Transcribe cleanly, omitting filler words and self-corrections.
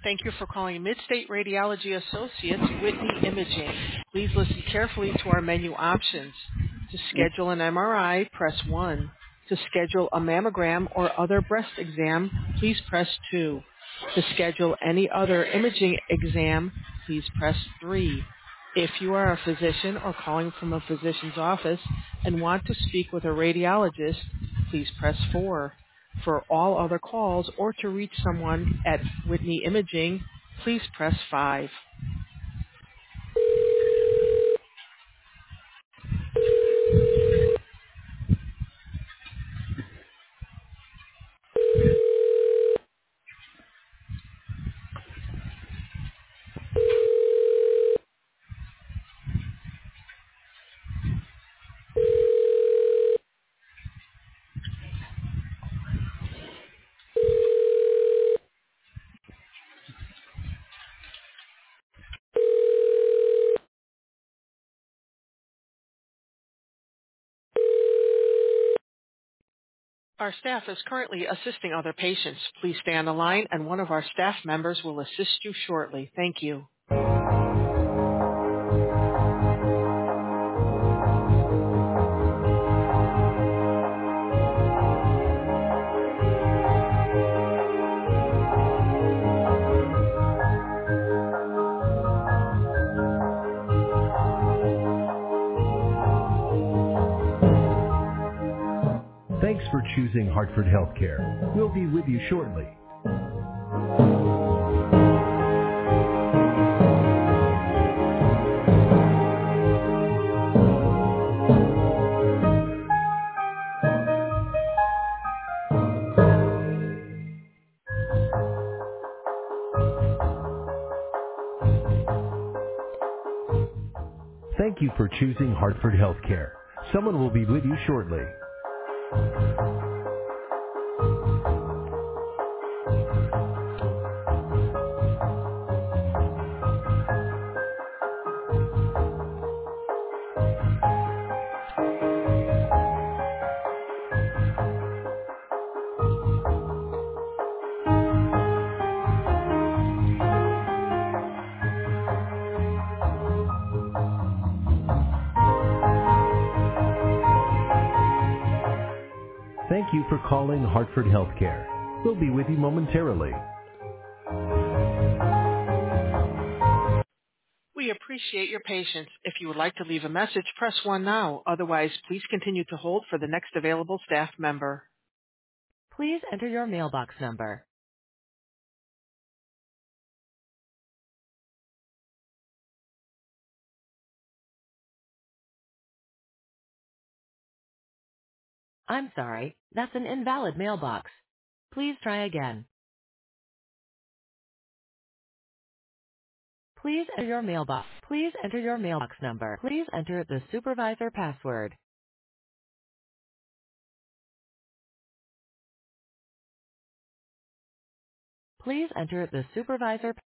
Thank you for calling Midstate Radiology Associates Whitney Imaging. Please listen carefully to our menu options. To schedule an MRI, press 1. To schedule a mammogram or other breast exam, please press 2. To schedule any other imaging exam, please press 3. If you are a physician or calling from a physician's office and want to speak with a radiologist, please press 4. For all other calls or to reach someone at Whitney Imaging, please press 5. Our staff is currently assisting other patients. Please stay on the line and one of our staff members will assist you shortly. Thank you. Thanks for choosing Hartford Healthcare. We'll be with you shortly. Thank you for choosing Hartford Healthcare. Someone will be with you shortly. Thank you for calling Hartford Healthcare. We'll be with you momentarily. We appreciate your patience. If you would like to leave a message, press 1 now. Otherwise, please continue to hold for the next available staff member. Please enter your mailbox number. I'm sorry, that's an invalid mailbox. Please try again. Please enter your mailbox. Please enter your mailbox number. Please enter the supervisor password. Please enter the supervisor